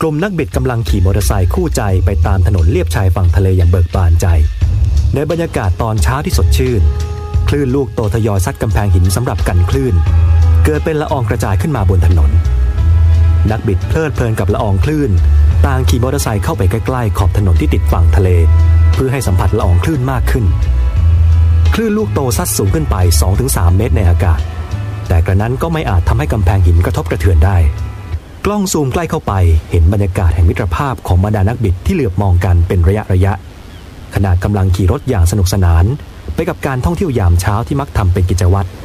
กลุ่มนักบิดกำลังขี่มอเตอร์ไซค์คู่ใจไปตามถนนเลียบชายฝั่งทะเลอย่างเบิกบานใจในบรรยากาศตอนเช้าที่สดชื่นคลื่นลูกโตทยอยซัดกำแพงหินสำหรับกันคลื่นเกิดเป็นละอองกระจายขึ้นมาบนถนนนักบิดเพลิดเพลินกับละอองคลื่นต่างขี่มอเตอร์ไซค์เข้าไปใกล้ๆขอบถนนที่ติดฝั่งทะเลเพื่อให้สัมผัสละอองคลื่นมากขึ้นคลื่นลูกโตซัดสูงขึ้นไป 2-3 เมตรในอากาศแต่กระนั้นก็ไม่อาจทำให้กำแพงหินกระทบกระเทือนได้กล้องซูมใกล้เข้าไปเห็นบรรยากาศแห่งมิตรภาพของบรรดานักบิดที่เหลือบมองกันเป็นระยะขณะกำลังขี่รถอย่างสนุกสนานไปกับการท่องเที่ยวยามเช้าที่มักทำเป็นกิจวัตร